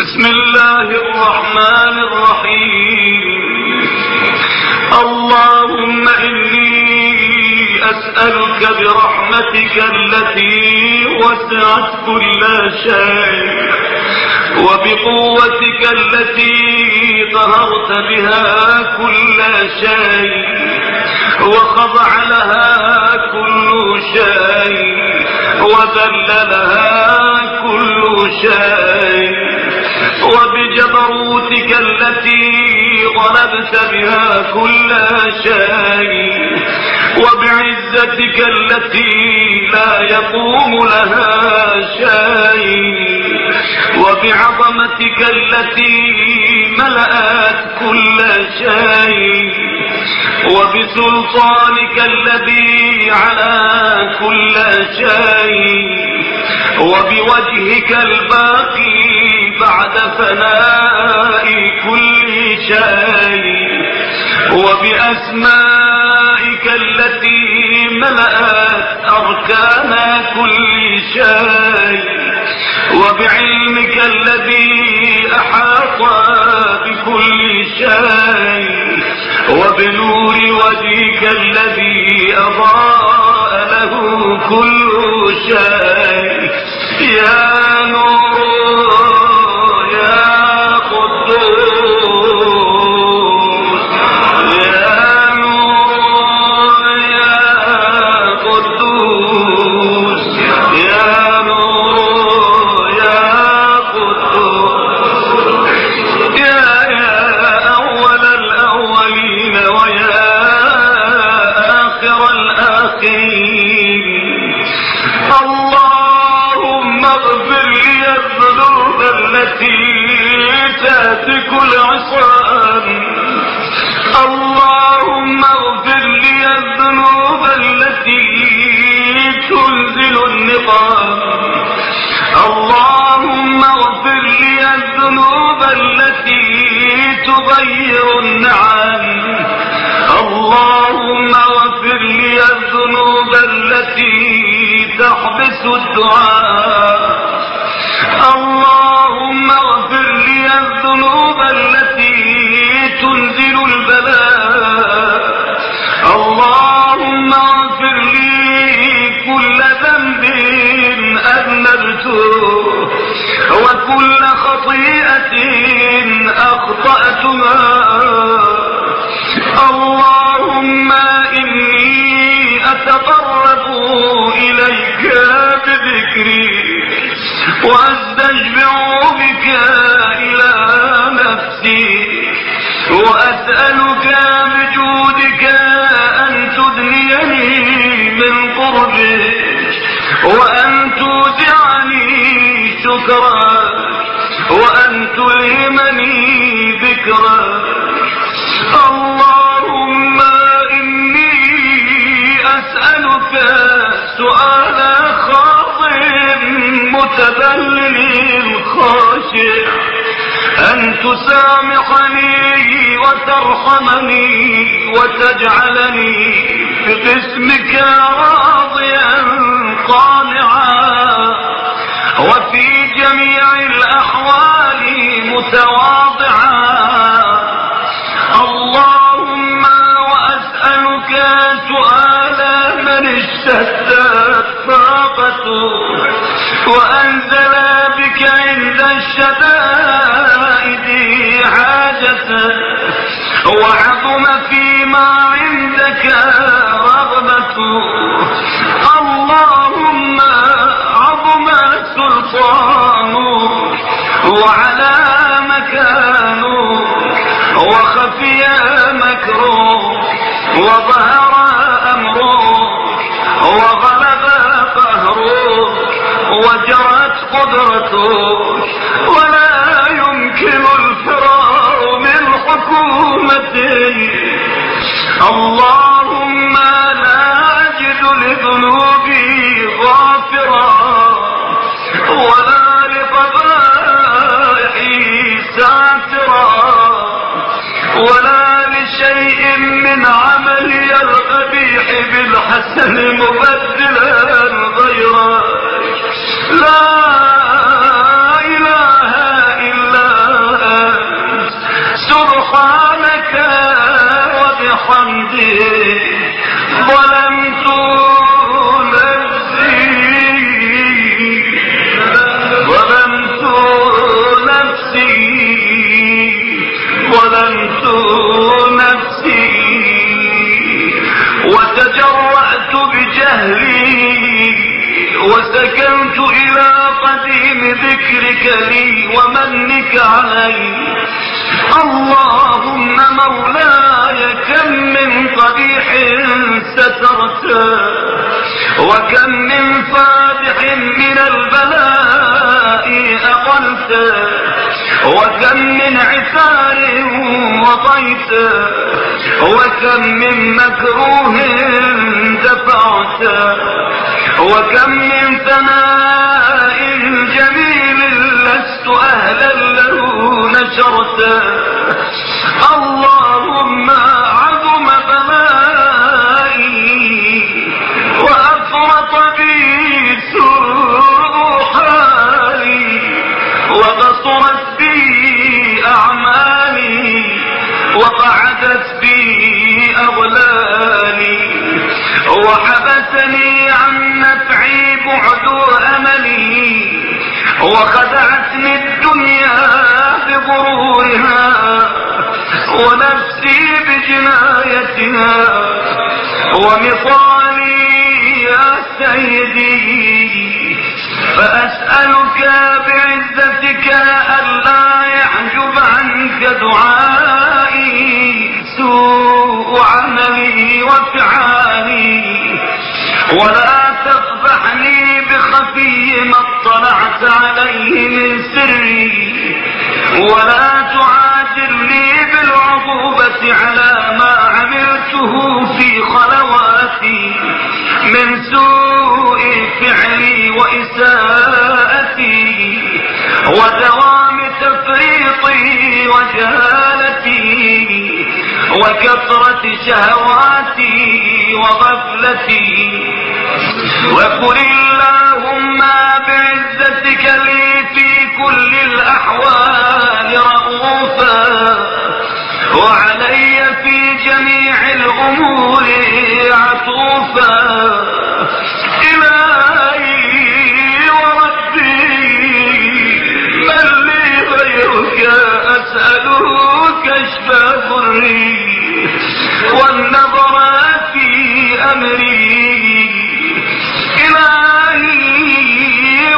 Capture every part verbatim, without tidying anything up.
بسم الله الرحمن الرحيم. اللهم إني أسألك برحمتك التي وسعت كل شيء وبقوتك التي قهرت بها كل شيء وخضع لها كل شيء وذل لها كل شيء وبجبروتك التي غلبت بها كل شيء وبعزتك التي لا يقوم لها شيء وبعظمتك التي ملأت كل شيء وبسلطانك الذي على كل شيء وبوجهك الباقي بعد فناء كل شيء وبأسمائك التي ملأت أركان كل شيء وبعلمك الذي أحاط بكل شيء وبنور وجهك الذي أضاء له كل شيء. يا نور يا قدوس يا نور يا قدوس يا نور يا قدوس يا يا أول الأولين ويا آخر الآخرين. اللهم اغفر لي الذنوب التي تهتك العصام. اللهم اغفر لي الذنوب التي تنزل النقام. اللهم اغفر لي الذنوب التي تغير النعم. اللهم اغفر لي الذنوب التي تحبس الدعاء. اللهم اغفر لي الذنوب التي تنزل البلاء. اللهم اغفر لي كل ذنب أذنبته وكل خطيئة أخطأتها. اللهم إني أتقرب إليك بذكري وأستشفع بك إلى نفسي وأسألك بجودك أن تدنيني من قربك وأن تودعني شكرك وأن تلهمني ذكرك. اللهم إني أسألك سؤال خاطئ متذلل خاشع أن تسامحني وترحمني وتجعلني باسمك راضيا قانعا وفي جميع الأحوال متواضعا. اللهم وأسألك سؤال من اشتدت طاقته وأنزل بك عند الشدائد حاجته وعظم فيما عندك رغبته. اللهم عظم سلطانه وعلى مكانه وخفي مكره وظهر أمره وغلب قهره وجرت قدرته ولا يمكن الفرار من حكومته. اللهم لا أجد لذنوبي غافرا ولا لقبائحي ساترا ولا لشيء من عملي القبيح بالحسن مبدلا غيرك. لا إله إلا حمدي ظلمت ظلمت نفسي ظلمت نفسي وتجرأت بجهلي وسكنت إلى قديم ذكرك لي ومنك علي. اللهم مولاي كم من قبيح سترته وكم من فادح من البلاء أقلته وكم من عثار وضيته وكم من مكروه دفعته وكم من ثناء جميل لست أهلا له نشرته. اللهم عظم بلائي وأفرط بي سوء حالي وقصرت بي أعمالي وقعدت بي أغلالي وحبسني عن نفعي بعد أملي وخدعتني الدنيا بغرورها ونفسي بجنايتها ومطالي يا سيدي. فأسألك بعزتك ألا يحجب عنك دعائي سوء عملي وفعالي ولا تفضحني بخفي ما اطلعت عليه من سري ولا تعاجلني بالعقوبة على ما عملته في خلواتي من سوء فعلي وإساءتي ودوام تفريطي وجهالتي وكثرة شهواتي وغفلتي. وكن اللهم بعزتك لي في كل الأحوال رؤوفا وعلي في جميع الأمور عطوفا. إلهي وربي من لي غيرك أسأله كشف ضري والنظر في أمري. إلهي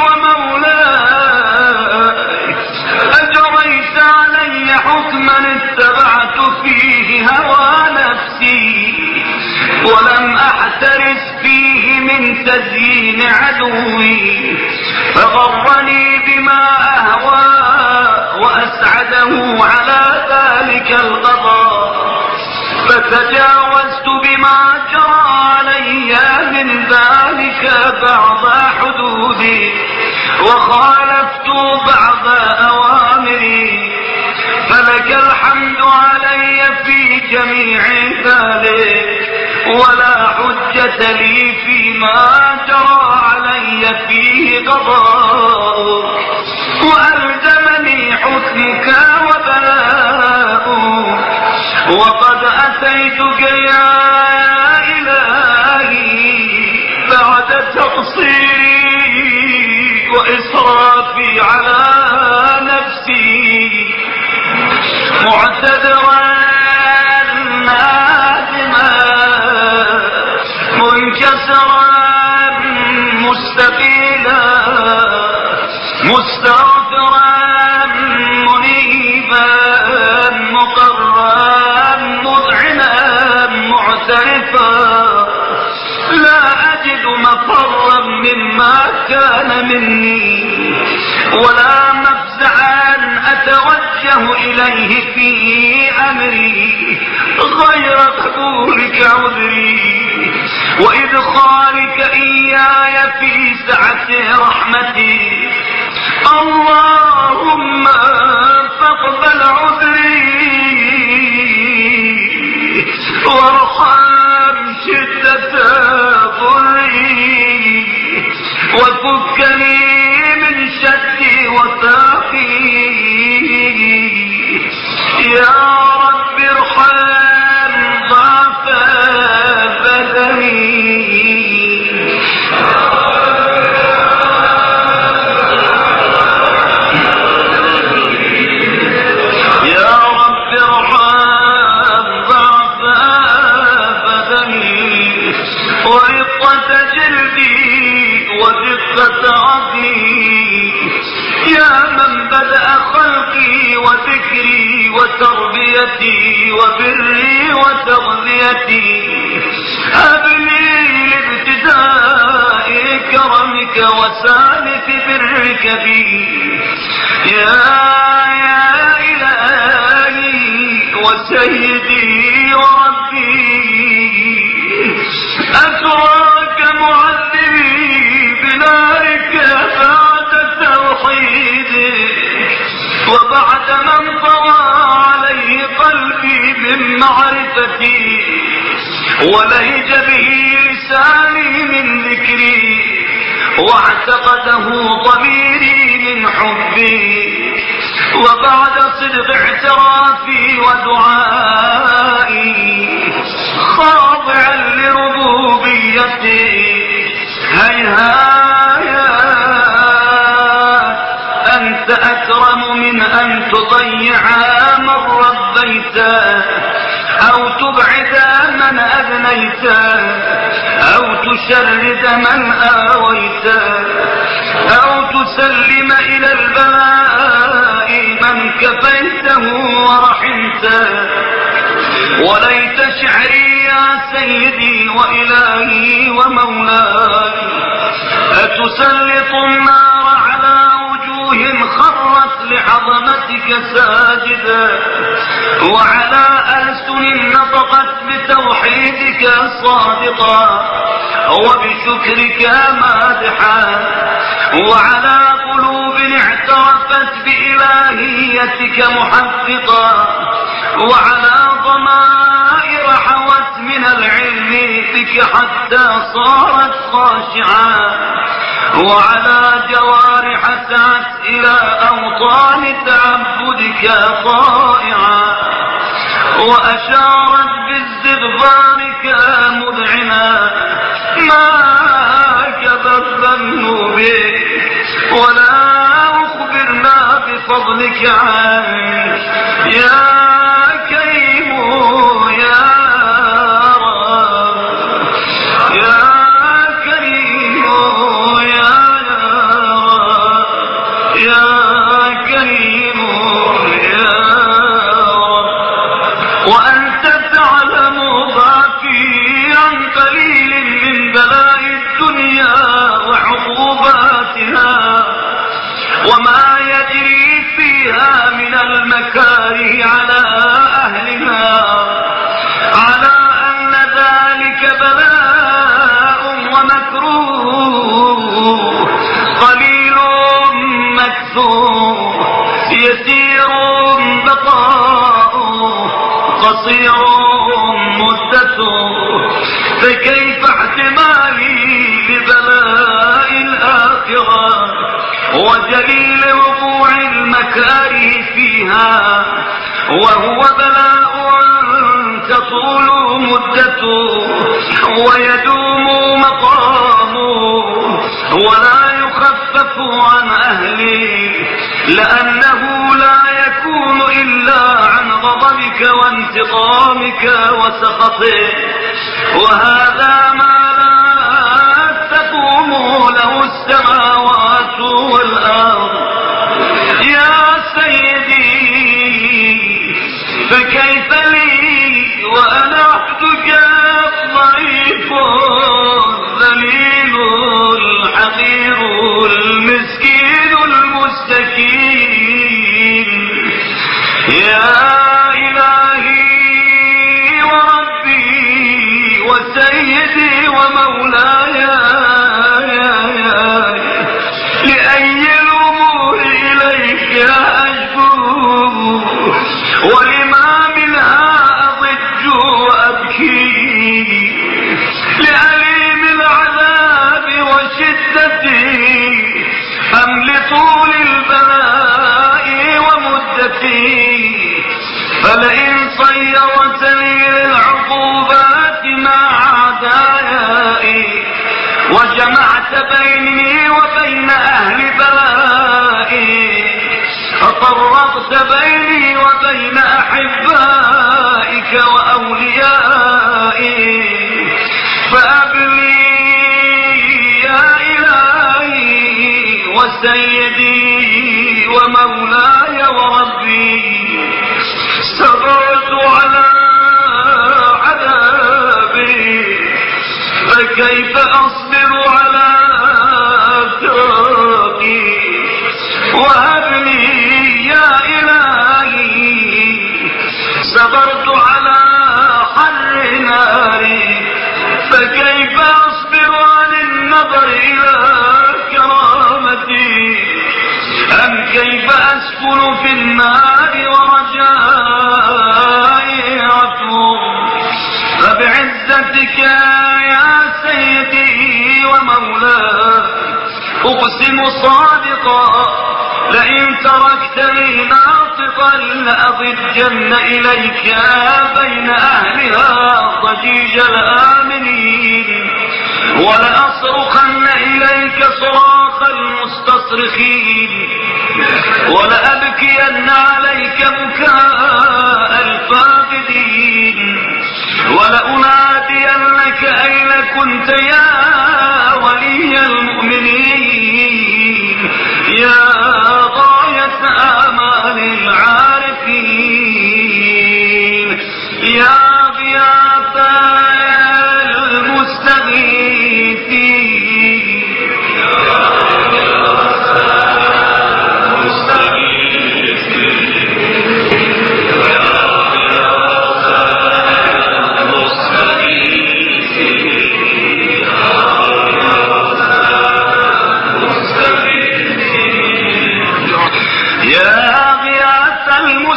ومولاي أجريت علي حكما اتبعت فيه هوى نفسي ولم أحترس فيه من تزيين عدوي فغرني بما أهوى وأسعده على ذلك القضاء فتجاوزت بما جرى علي من ذلك بعض حدودي وخالفت بعض أوامري فلك الحمد علي في جميع ذلك ولا حجة لي فيما جرى علي فيه قضاء وألزمني حكمك وبلاؤه. وقد أتيتك يا إلهي بعد تقصيري وإسرافي على نفسي معتذرا نادما منكسرا مستقيلا مستغفرا منيبا مقرا مذعنا معترفا لا أجد مفرا مما كان مني ولا مفزعا أتوجه إليه في أمري غير قبولك عذري وإدخالك إياي في سعة رحمتي. اللهم فاقبل عذري وارحم شدة ضري وفكني من شدي وثاقي. يا رب ارحم وأخلاقي وذكري وتربيتي وبري وتغذيتي. أبني لابتداء كرمك وسالف برك بي يا يا إلهي وسيدي وربي. أتراك معذبي بنارك بعد توحيدك وبعد من طوى عليه قلبي من معرفتي ولهج به لساني من ذكري واعتقده ضميري من حبي وبعد صدق اعترافي ودعائي خاضعا لربوبيتي. هيهات أنت أكرم من أن تضيع من ربيته أو تبعد من أذنيته أو تشرد من آويته أو تسلم إلى البلاء من كفيته ورحمته. وليت شعري يا سيدي وإلهي ومولاي أتسلط النار على وجوه خرت لعظمتك ساجدا وعلى ألسن نطقت بتوحيدك صادقا وبشكرك مادحا وعلى قلوب اعترفت بإلهيتك محققا وعلى ضمائر حوت من العلم بك حتى صارت خاشعا وعلى جوارح سعت إلى أوطان تعبدك طائعا وأشارت باستغفارك مذعنا ما كذب النبي ولا أخبرنا بفضلك عنك يا كريم يا رب يا كريم يا رب يا كريم يا رب. وأنت تعلم ضعفي عن قليل من بلاء الدنيا وعقوباتها وما يجري فيها من المكاره على أهلها على أن ذلك بلاء ومكروه قليل مكثور يسير بقاؤه قصير مدته. فكيف احتمالي لبلاء الآخرة وجليل وقوع المكاره فيها وهو بلاء تطول مدته ويدوم مقامه ولا يخفف عن أهله لأنه لا يكون إلا عن غضبك وانتقامك وسخطك وهذا ما لا تقوم له السماوات والأرض. يا سيدي فكيف لي وأنا عبدك الضعيف الذليل الحقير المسكين المستكين. يا إلهي وربي وسيدي ومولاي لأي الأمور إليك أشكو ولما منها أضج وأبكي لأليم العذاب وشدتي أم لطول البلاء ومدتي. فلئن صيرتني للعقوبات مع أعدائي وجمعت بيني وبين أهل بلائي فطرقت بيني وبين أحبائك وأوليائي فأبلي يا إلهي وسيدي ومولاي وربي فأسكن في النار ورجائي عفو. فبعزتك يا سيدي ومولاي أقسم صادقا لئن تركتني ناطقا لأضجن إليك بين أهلها ضجيج الآمنين ولأصرخن إليك صراخ المستصرخين ولأبكين عليك بكاء الفاقدين ولأنادينك أين كنت يا ولي المؤمنين يا غاية آمال العارفين يا غياث المستغيثين يا غياث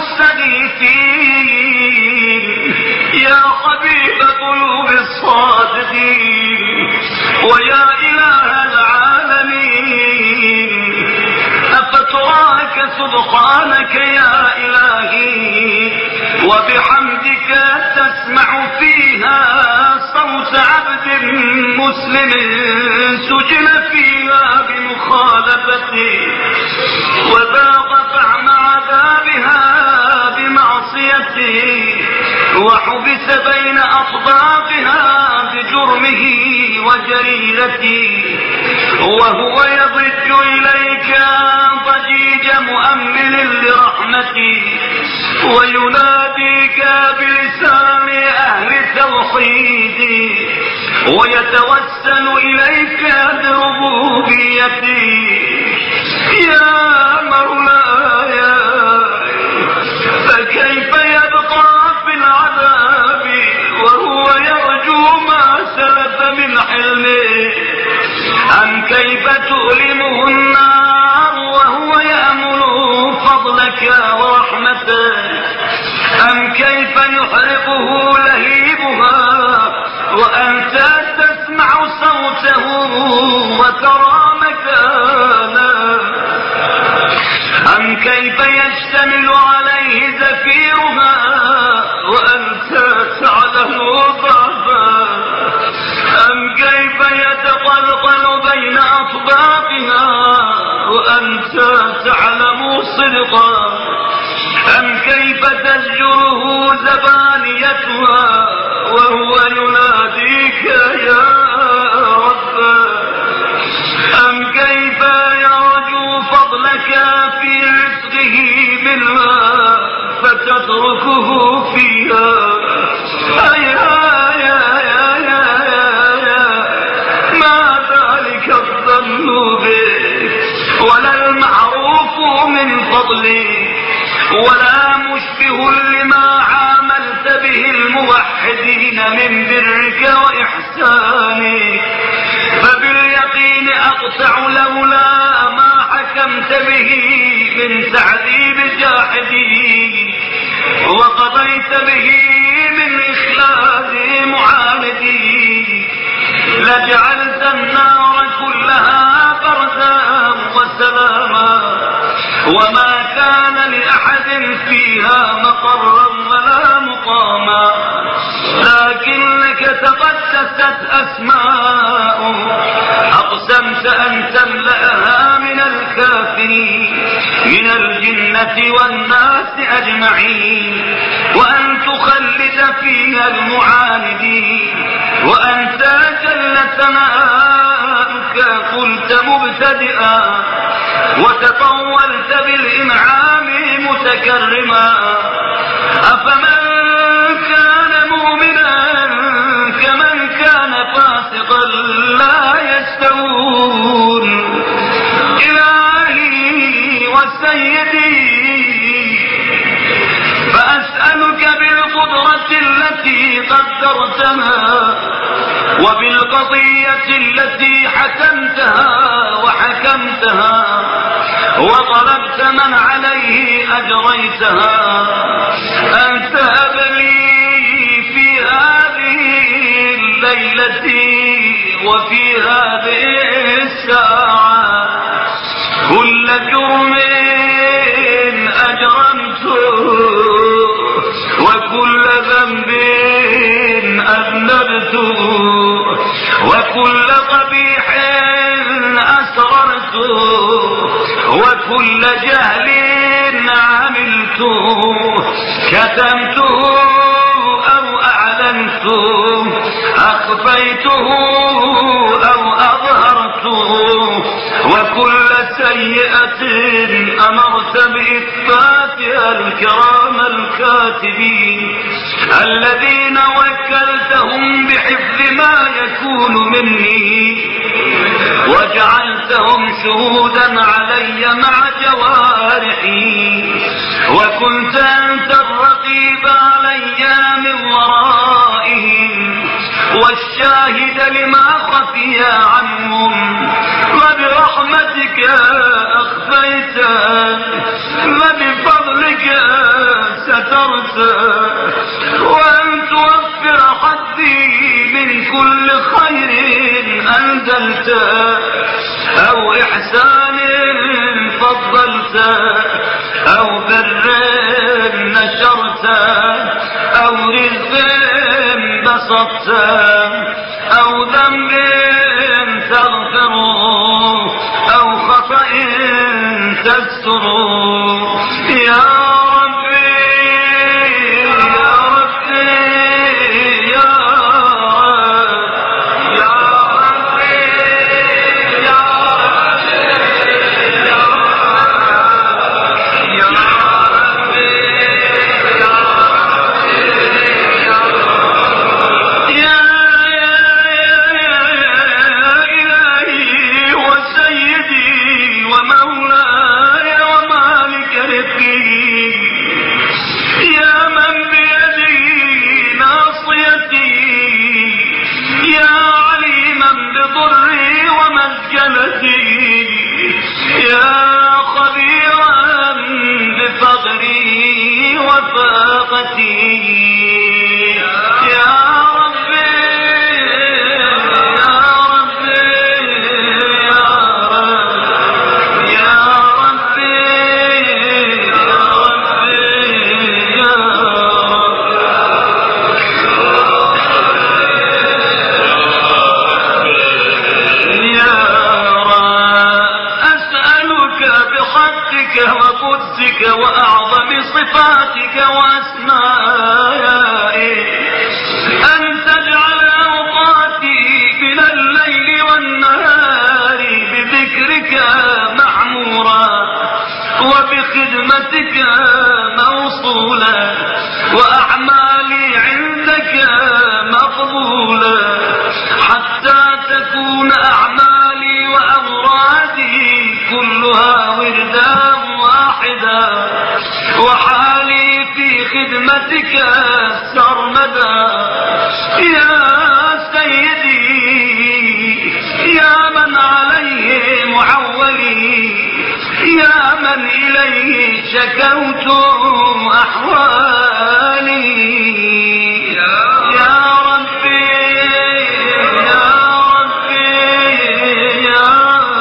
المستغيثين يا حبيب قلوب الصادقين ويا إله العالمين أفتراك سبحانك يا إلهي وبحمدك تسمع فيها صوت عبد مسلم سجن فيها بمخالفتي وذاق طعم عذابها بمعصيتي وحبس بين أطباقها بجرمه وجريرتي وهو يضج إليك ضجيج مؤمل لرحمتي ويناديك بلسان أهل توحيدي ويتوسل إليك بربوبيتي يا مولاي فكيف يبقى في العذاب وهو يرجو ما سلف من حلمه أم كيف تؤلمه النار وهو يأمل فضلك ورحمتك أم كيف يحرقه لهيبها وأنت تسمع صوته وترى مكانه أم كيف يشتمل عليه زفيرها وأنت تعلم ضعفا أم كيف يتقلقل بين أطباقها وأنت تعلم صدقا أم كيف تزجره زبانيتها وهو يناديك يا رب أم كيف يرجو فضلك في رزقه منها فتتركه فيها يا يا يا يا يا ما ذلك الظن بك ولا المعروف من فضلي ولا مشبه لما عاملت به الموحدين من برك وإحسانك فباليقين أقطع لولا ما حكمت به من تعذيب جاحدين وقضيت به من إخلاص معاندين لجعلت النار كلها بردا وسلاما وما كان لأحد فيها مقرا ولا مقاما لكنك تقدست أسماء أقسمت أن تملأها من الكافرين من الجنة والناس أجمعين وأن تخلد فيها المعاندين وأنت جل ثناؤك قلت مبتدئا وتطولت بالإنعام متكرما أفمن كان مؤمنا كمن كان فاسقا لا يستوون إلهي وسيدي فأسألك بالقدرة التي قدرتها وبالقضية التي حكمتها وحكمتها وطلبت حسنة من عليه أجريتها، أن تهب لي في هذه الليلة وفي هذه الساعة كل جرم أجرمته وكل ذنب أذنبته وكل قبيح أسررته وكل جهل عملته كتمته أو أعلنته أخفيته أو أظهرته وكل سيئة أمرت بإثباتها الكرام الكاتبين الذين وكلتهم بحفظ ما يكون مني وجعلتهم شهودا علي مع جوارحي وكنت أنت الرقيب علي من ورائهم والشاهد لما خفي عنهم وبرحمتك أخفيت وبفضلك سترت وأن توفر حظي من كل خير أنزلت أو إحسان فضلت أو بر نشرت أو رزق بسطت أو ذنب تغفره أو خطأ تستره يا وأعظم صفاتك وأسمائك أن تجعل أوقاتي من الليل والنهار بذكرك معمورا وبخدمتك موصولا وأعمالي عندك مقبولا حتى تكون أعمالي وأمرادي كلها وردا واحدا وحالي في خدمتك سرمدا يا سيدي يا من عليه معولي يا من إليه شكوت أحوالي يا ربي يا ربي يا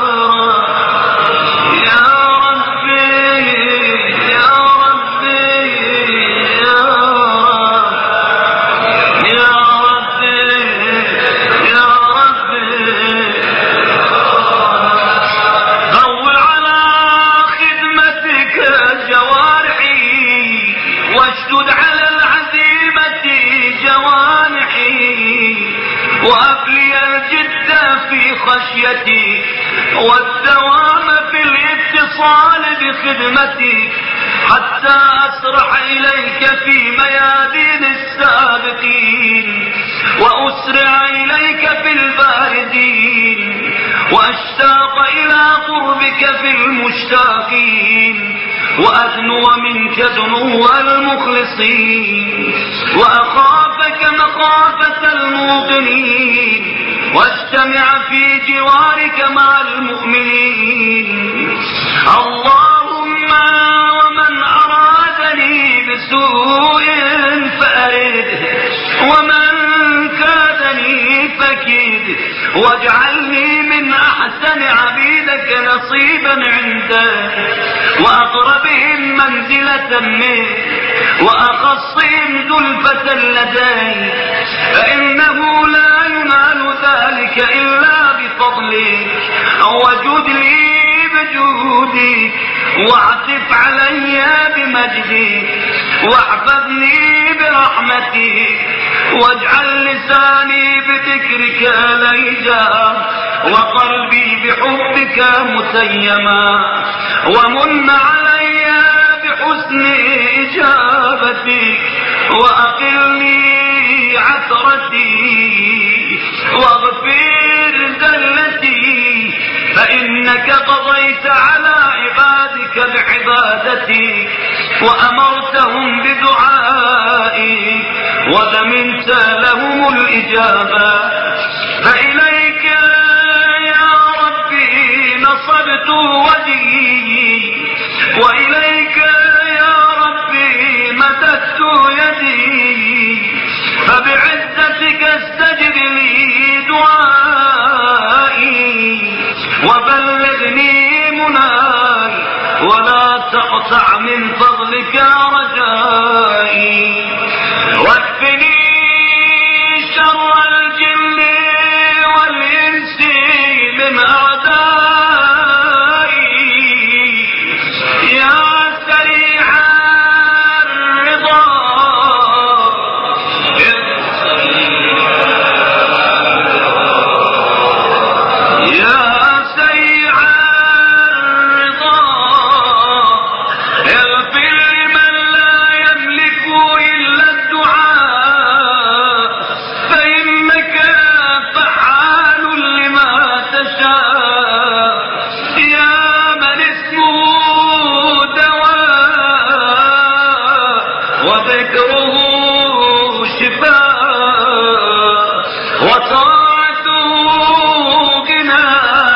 خشيتي والدوام في الاتصال بخدمتي حتى أسرح إليك في ميادين السابقين وأسرع إليك في الباردين وأشتاق إلى قربك في المشتاقين وأدنو منك دنو المخلصين وأخافك مخافة الموقنين واجتمع في جوارك مع المؤمنين اللهم سوء فأرده، ومن كادني فكيده، واجعلني من أحسن عبيدك نصيبا عندك، وأقربهم منزلة منه، وأخصهم زلفة لدي، فإنه لا ينال ذلك إلا بفضلك، وجد لي بجودك، واعطف علي بمجدك، واحفظني برحمتك، واجعل لساني بذكرك ليجا، وقلبي بحبك متيما، ومن علي بحسن إجابتك، وأقلني عثرتي، واغفر زلتي، فإنك قضيت على عبادك بعبادتي، وأمرتهم بدعائي، وضمنت لهم الإجابة. فإليك يا ربي نصبت وجهي، وإليك يا ربي مددت يدي، فبعزتك استجب لي دعائي، وبلغني مناي، ولا تقطع من فضلك رجائي، واكفني شر الجن والإنس من أعدائي، يا سريع الرضا يا سريع الرضا اغفر لمن لا يملك إلا الدعاء، فإنك فعال لما تشاء، يا من اسمه دواء وذكره شفاء، وطاعته غنى،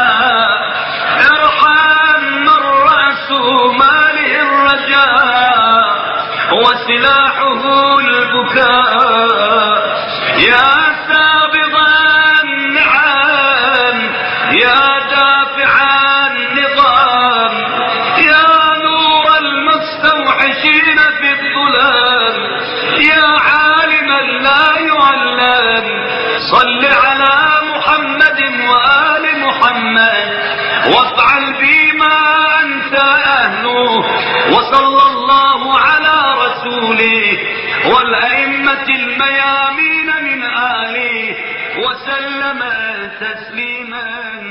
ارحم من رأس ماله الرجاء، وسلاحه البكاء، يا سابغ النعم، يا دافع النظام، يا نور المستوحشين في الظلام، يا عالما لا يعلم، صل على محمد وآل محمد، وافعل بما أنت أهله، وصلى الله على رسوله والأئمة الميامين من آله وسلم تسليما